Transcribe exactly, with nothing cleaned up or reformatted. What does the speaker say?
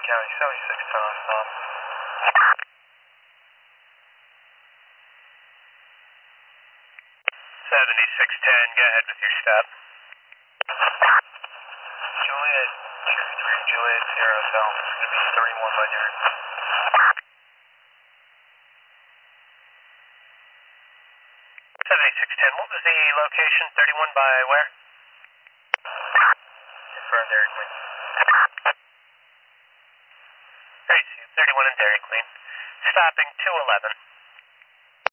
County, seventy-six ten on stop. seventy-six ten, go ahead with your stop. Juliet two three, Juliet zero south, it's going to be thirty-one by Derek. seventy-six ten, what was the location? thirty-one by where? In front of Dairy Queen. Great, thirty-one in Dairy Queen. Stopping two eleven.